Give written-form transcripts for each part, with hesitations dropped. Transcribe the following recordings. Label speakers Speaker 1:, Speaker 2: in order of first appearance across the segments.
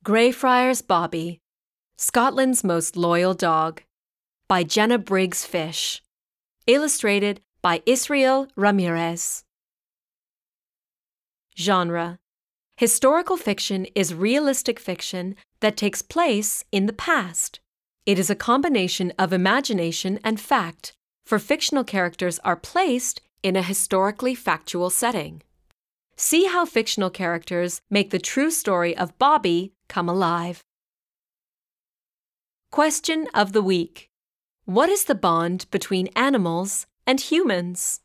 Speaker 1: Greyfriars Bobby, Scotland's Most Loyal Dog, by Jenna Briggs Fish. Illustrated by Israel Ramirez. Genre: historical fiction is realistic fiction that takes place in the past. It is a combination of imagination and fact, for fictional characters are placed in a historically factual setting. See how fictional characters make the true story of Bobby come alive. Question of the week: what is the bond between animals and humans?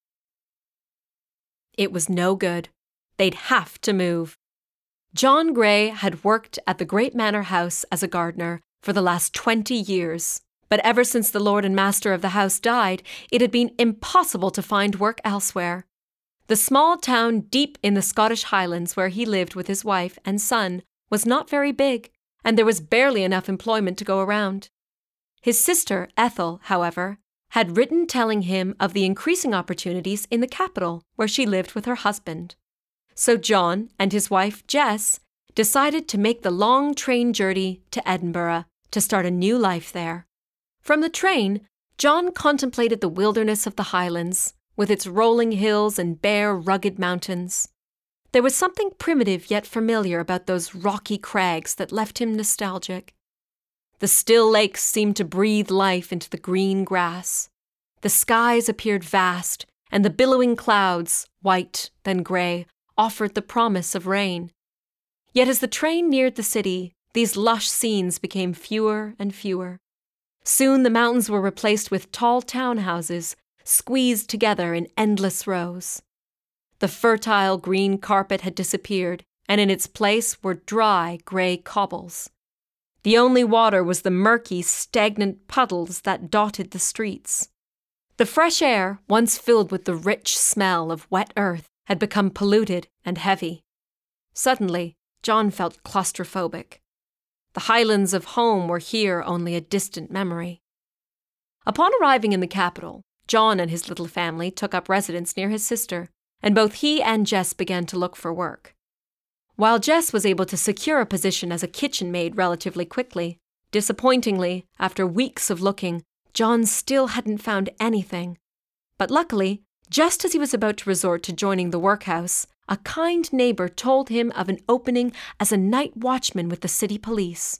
Speaker 1: It was no good. They'd have to move. John Gray had worked at the great manor house as a gardener for the last 20 years, but ever since the lord and master of the house died, it had been impossible to find work elsewhere. The small town deep in the Scottish Highlands where he lived with his wife and son was not very big, and there was barely enough employment to go around. His sister, Ethel, however, had written telling him of the increasing opportunities in the capital where she lived with her husband. So John and his wife, Jess, decided to make the long train journey to Edinburgh to start a new life there. From the train, John contemplated the wilderness of the Highlands, with its rolling hills and bare, rugged mountains. There was something primitive yet familiar about those rocky crags that left him nostalgic. The still lakes seemed to breathe life into the green grass. The skies appeared vast, and the billowing clouds, white then gray, offered the promise of rain. Yet as the train neared the city, these lush scenes became fewer and fewer. Soon the mountains were replaced with tall townhouses, squeezed together in endless rows. The fertile green carpet had disappeared, and in its place were dry gray cobbles. The only water was the murky, stagnant puddles that dotted the streets. The fresh air, once filled with the rich smell of wet earth, had become polluted and heavy. Suddenly, John felt claustrophobic. The Highlands of home were here only a distant memory. Upon arriving in the capital, John and his little family took up residence near his sister, and both he and Jess began to look for work. While Jess was able to secure a position as a kitchen maid relatively quickly, disappointingly, after weeks of looking, John still hadn't found anything. But luckily, just as he was about to resort to joining the workhouse, a kind neighbor told him of an opening as a night watchman with the city police.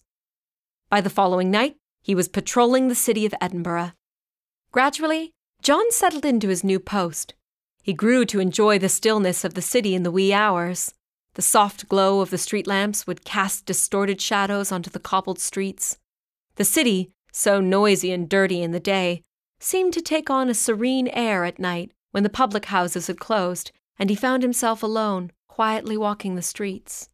Speaker 1: By the following night, he was patrolling the city of Edinburgh. Gradually, John settled into his new post. He grew to enjoy the stillness of the city in the wee hours. The soft glow of the street lamps would cast distorted shadows onto the cobbled streets. The city, so noisy and dirty in the day, seemed to take on a serene air at night when the public houses had closed, and he found himself alone, quietly walking the streets.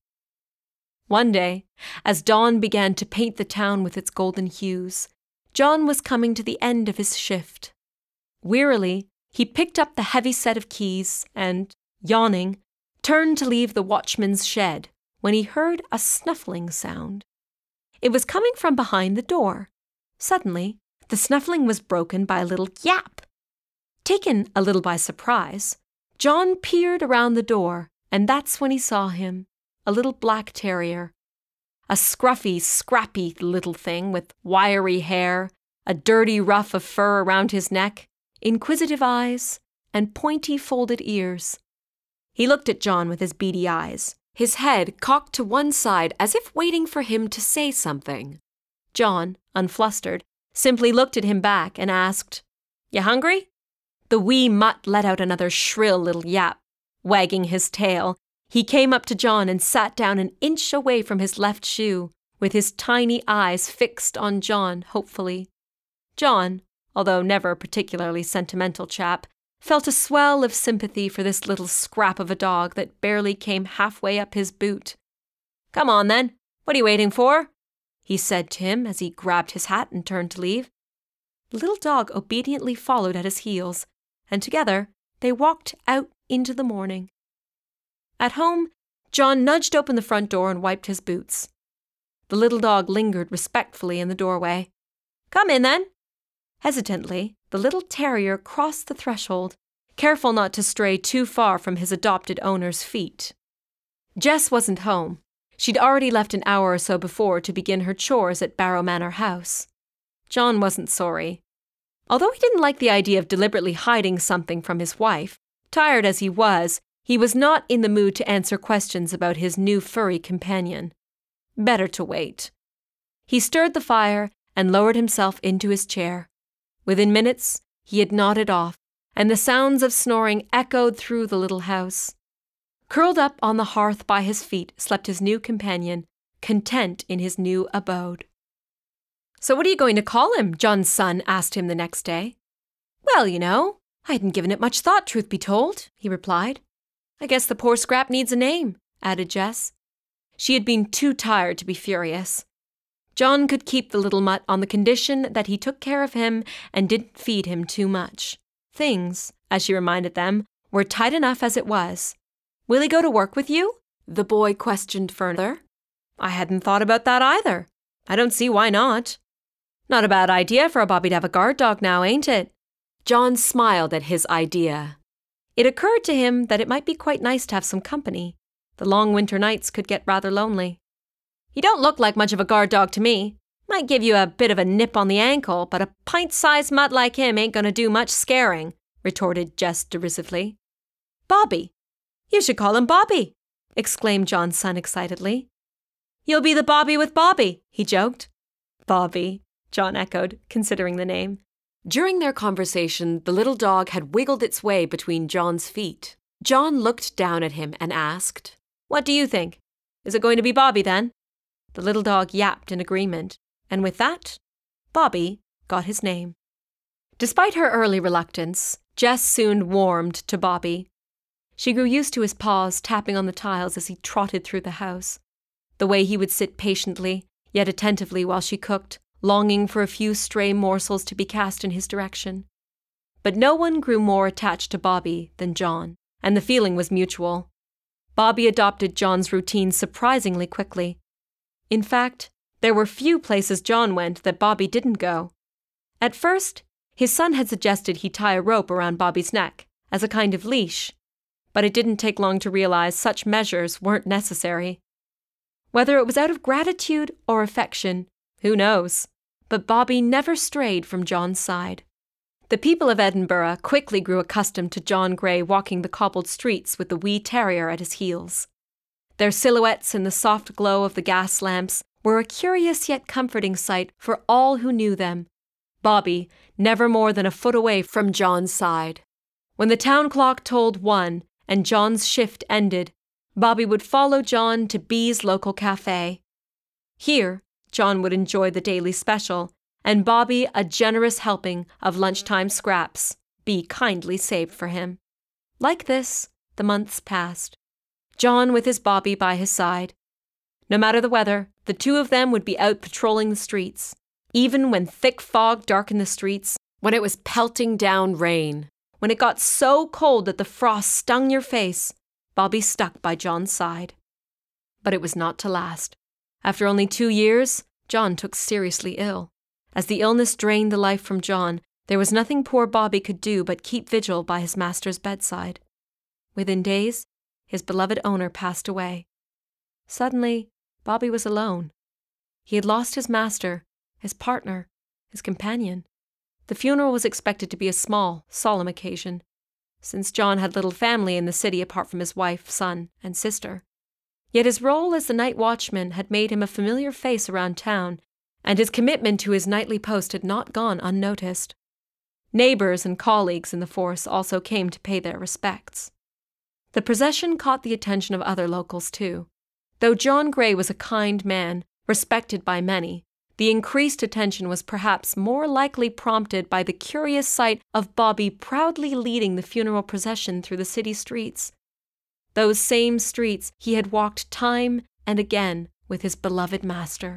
Speaker 1: One day, as dawn began to paint the town with its golden hues, John was coming to the end of his shift. Wearily, he picked up the heavy set of keys and, yawning, turned to leave the watchman's shed when he heard a snuffling sound. It was coming from behind the door. Suddenly, the snuffling was broken by a little yap. Taken a little by surprise, John peered around the door, and that's when he saw him, a little black terrier. A scruffy, scrappy little thing with wiry hair, a dirty ruff of fur around his neck, inquisitive eyes, and pointy folded ears. He looked at John with his beady eyes, his head cocked to one side as if waiting for him to say something. John, unflustered, simply looked at him back and asked, "You hungry?" The wee mutt let out another shrill little yap. Wagging his tail, he came up to John and sat down an inch away from his left shoe, with his tiny eyes fixed on John hopefully. John, although never a particularly sentimental chap, felt a swell of sympathy for this little scrap of a dog that barely came halfway up his boot. "Come on, then. What are you waiting for?" he said to him as he grabbed his hat and turned to leave. The little dog obediently followed at his heels, and together they walked out into the morning. At home, John nudged open the front door and wiped his boots. The little dog lingered respectfully in the doorway. "Come in, then." Hesitantly, the little terrier crossed the threshold, careful not to stray too far from his adopted owner's feet. Jess wasn't home. She'd already left an hour or so before to begin her chores at Barrow Manor House. John wasn't sorry. Although he didn't like the idea of deliberately hiding something from his wife, tired as he was not in the mood to answer questions about his new furry companion. Better to wait. He stirred the fire and lowered himself into his chair. Within minutes, he had nodded off, and the sounds of snoring echoed through the little house. Curled up on the hearth by his feet slept his new companion, content in his new abode. "So what are you going to call him?" John's son asked him the next day. "Well, I hadn't given it much thought, truth be told," he replied. "I guess the poor scrap needs a name," added Jess. She had been too tired to be furious. John could keep the little mutt on the condition that he took care of him and didn't feed him too much. Things, as she reminded them, were tight enough as it was. "Will he go to work with you?" the boy questioned further. "I hadn't thought about that either. I don't see why not." "Not a bad idea for a Bobby to have a guard dog now, ain't it?" John smiled at his idea. It occurred to him that it might be quite nice to have some company. The long winter nights could get rather lonely. "You don't look like much of a guard dog to me. Might give you a bit of a nip on the ankle, but a pint-sized mutt like him ain't going to do much scaring," retorted Jess derisively. "Bobby! You should call him Bobby!" exclaimed John's son excitedly. "You'll be the Bobby with Bobby," he joked. "Bobby," John echoed, considering the name. During their conversation, the little dog had wiggled its way between John's feet. John looked down at him and asked, "What do you think? Is it going to be Bobby then?" The little dog yapped in agreement, and with that, Bobby got his name. Despite her early reluctance, Jess soon warmed to Bobby. She grew used to his paws tapping on the tiles as he trotted through the house, the way he would sit patiently, yet attentively while she cooked, longing for a few stray morsels to be cast in his direction. But no one grew more attached to Bobby than John, and the feeling was mutual. Bobby adopted John's routine surprisingly quickly. In fact, there were few places John went that Bobby didn't go. At first, his son had suggested he tie a rope around Bobby's neck, as a kind of leash, but it didn't take long to realize such measures weren't necessary. Whether it was out of gratitude or affection, who knows? But Bobby never strayed from John's side. The people of Edinburgh quickly grew accustomed to John Grey walking the cobbled streets with the wee terrier at his heels. Their silhouettes in the soft glow of the gas lamps were a curious yet comforting sight for all who knew them. Bobby never more than a foot away from John's side. When the town clock tolled 1 and John's shift ended, Bobby would follow John to B's local cafe. Here, John would enjoy the daily special, and Bobby a generous helping of lunchtime scraps B kindly saved for him. Like this, the months passed. John with his Bobby by his side. No matter the weather, the two of them would be out patrolling the streets, even when thick fog darkened the streets, when it was pelting down rain, when it got so cold that the frost stung your face. Bobby stuck by John's side. But it was not to last. After only 2 years, John took seriously ill. As the illness drained the life from John, there was nothing poor Bobby could do but keep vigil by his master's bedside. Within days, his beloved owner passed away. Suddenly, Bobby was alone. He had lost his master, his partner, his companion. The funeral was expected to be a small, solemn occasion, since John had little family in the city apart from his wife, son, and sister. Yet his role as the night watchman had made him a familiar face around town, and his commitment to his nightly post had not gone unnoticed. Neighbors and colleagues in the force also came to pay their respects. The procession caught the attention of other locals too. Though John Grey was a kind man, respected by many, the increased attention was perhaps more likely prompted by the curious sight of Bobby proudly leading the funeral procession through the city streets. Those same streets he had walked time and again with his beloved master.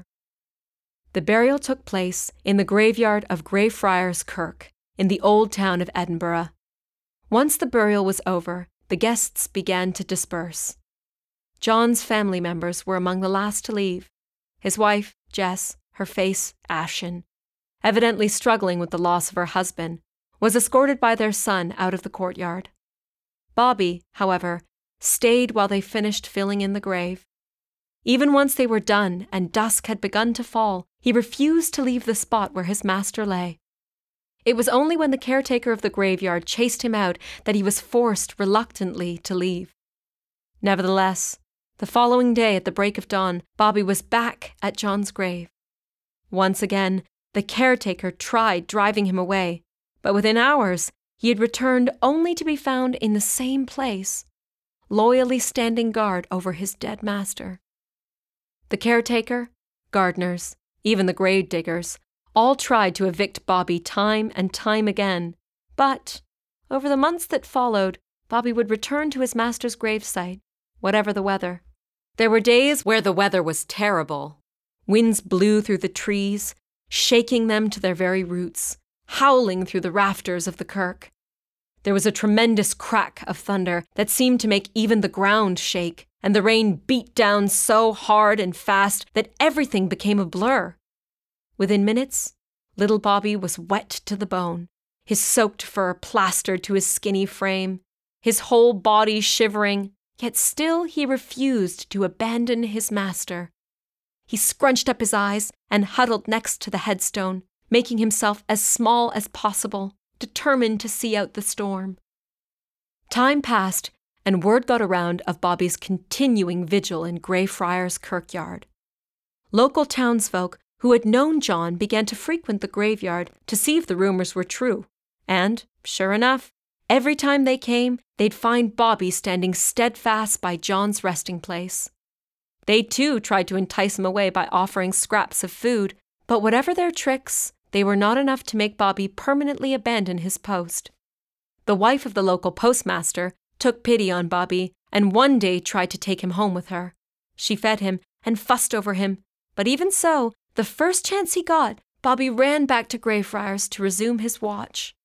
Speaker 1: The burial took place in the graveyard of Greyfriars Kirk, in the old town of Edinburgh. Once the burial was over, the guests began to disperse. John's family members were among the last to leave. His wife, Jess, her face ashen, evidently struggling with the loss of her husband, was escorted by their son out of the courtyard. Bobby, however, stayed while they finished filling in the grave. Even once they were done and dusk had begun to fall, he refused to leave the spot where his master lay. It was only when the caretaker of the graveyard chased him out that he was forced reluctantly to leave. Nevertheless, the following day at the break of dawn, Bobby was back at John's grave. Once again, the caretaker tried driving him away, but within hours, he had returned only to be found in the same place, loyally standing guard over his dead master. The caretaker, gardeners, even the grave diggers, all tried to evict Bobby time and time again, but over the months that followed, Bobby would return to his master's gravesite, whatever the weather. There were days where the weather was terrible. Winds blew through the trees, shaking them to their very roots, howling through the rafters of the kirk. There was a tremendous crack of thunder that seemed to make even the ground shake, and the rain beat down so hard and fast that everything became a blur. Within minutes, little Bobby was wet to the bone, his soaked fur plastered to his skinny frame, his whole body shivering, yet still he refused to abandon his master. He scrunched up his eyes and huddled next to the headstone, making himself as small as possible, determined to see out the storm. Time passed, and word got around of Bobby's continuing vigil in Greyfriars Kirkyard. Local townsfolk who had known John began to frequent the graveyard to see if the rumors were true, and, sure enough, every time they came, they'd find Bobby standing steadfast by John's resting place. They too tried to entice him away by offering scraps of food, but whatever their tricks, they were not enough to make Bobby permanently abandon his post. The wife of the local postmaster took pity on Bobby and one day tried to take him home with her. She fed him and fussed over him, but even so, the first chance he got, Bobby ran back to Greyfriars to resume his watch.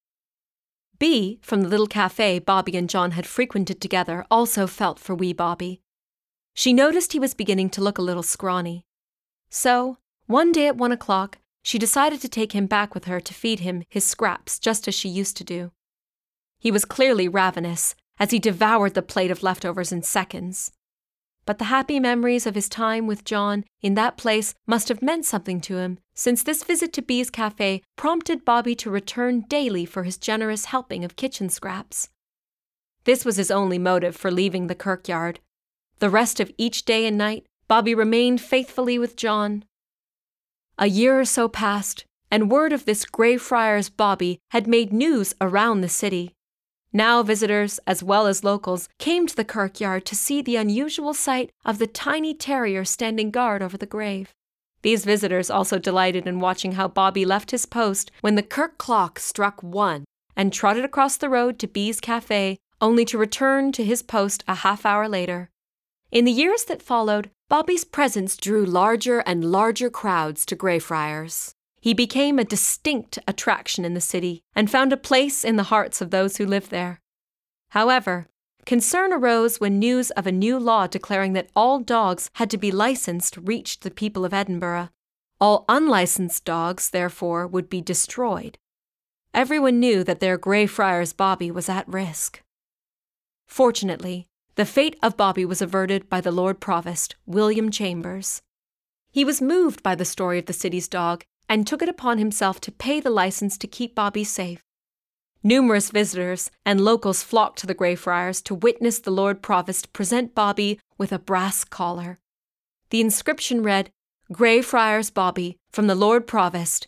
Speaker 1: Bea, from the little cafe Bobby and John had frequented together, also felt for wee Bobby. She noticed he was beginning to look a little scrawny. So, one day at 1 o'clock, she decided to take him back with her to feed him his scraps just as she used to do. He was clearly ravenous, as he devoured the plate of leftovers in seconds. But the happy memories of his time with John in that place must have meant something to him, since this visit to Bea's cafe prompted Bobby to return daily for his generous helping of kitchen scraps. This was his only motive for leaving the kirkyard. The rest of each day and night, Bobby remained faithfully with John. A year or so passed, and word of this Greyfriars Bobby had made news around the city. Now visitors, as well as locals, came to the kirkyard to see the unusual sight of the tiny terrier standing guard over the grave. These visitors also delighted in watching how Bobby left his post when the kirk clock struck 1 and trotted across the road to Bea's cafe, only to return to his post a half-hour later. In the years that followed, Bobby's presence drew larger and larger crowds to Greyfriars. He became a distinct attraction in the city and found a place in the hearts of those who lived there. However, concern arose when news of a new law declaring that all dogs had to be licensed reached the people of Edinburgh. All unlicensed dogs, therefore, would be destroyed. Everyone knew that their Greyfriars Bobby was at risk. Fortunately, the fate of Bobby was averted by the Lord Provost, William Chambers. He was moved by the story of the city's dog and took it upon himself to pay the license to keep Bobby safe. Numerous visitors and locals flocked to the Greyfriars to witness the Lord Provost present Bobby with a brass collar. The inscription read, Greyfriars Bobby, from the Lord Provost,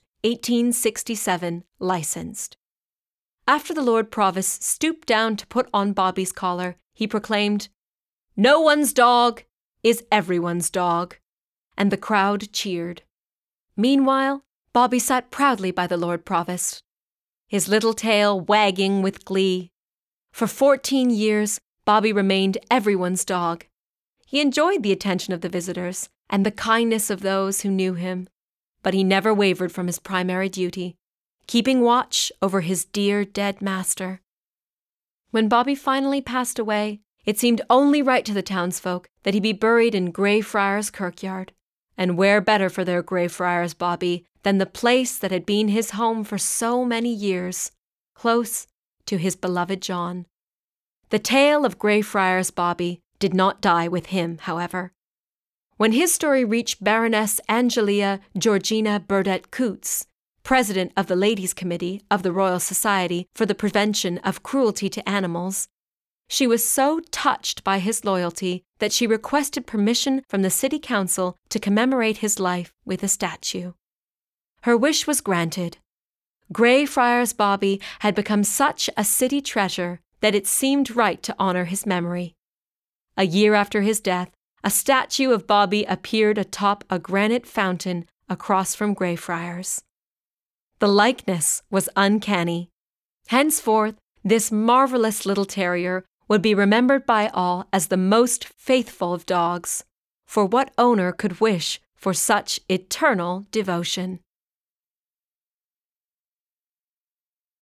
Speaker 1: 1867, licensed. After the Lord Provost stooped down to put on Bobby's collar, he proclaimed, "No one's dog is everyone's dog," and the crowd cheered. Meanwhile, Bobby sat proudly by the Lord Provost, his little tail wagging with glee. For 14 years, Bobby remained everyone's dog. He enjoyed the attention of the visitors and the kindness of those who knew him, but he never wavered from his primary duty, keeping watch over his dear dead master. When Bobby finally passed away, it seemed only right to the townsfolk that he be buried in Greyfriars Kirkyard. And where better for their Greyfriars Bobby than the place that had been his home for so many years, close to his beloved John. The tale of Greyfriars Bobby did not die with him, however. When his story reached Baroness Angelia Georgina Burdett Coutts, president of the Ladies' Committee of the Royal Society for the Prevention of Cruelty to Animals, she was so touched by his loyalty that she requested permission from the City Council to commemorate his life with a statue. Her wish was granted. Greyfriars Bobby had become such a city treasure that it seemed right to honor his memory. A year after his death, a statue of Bobby appeared atop a granite fountain across from Greyfriars. The likeness was uncanny. Henceforth, this marvelous little terrier would be remembered by all as the most faithful of dogs, for what owner could wish for such eternal devotion?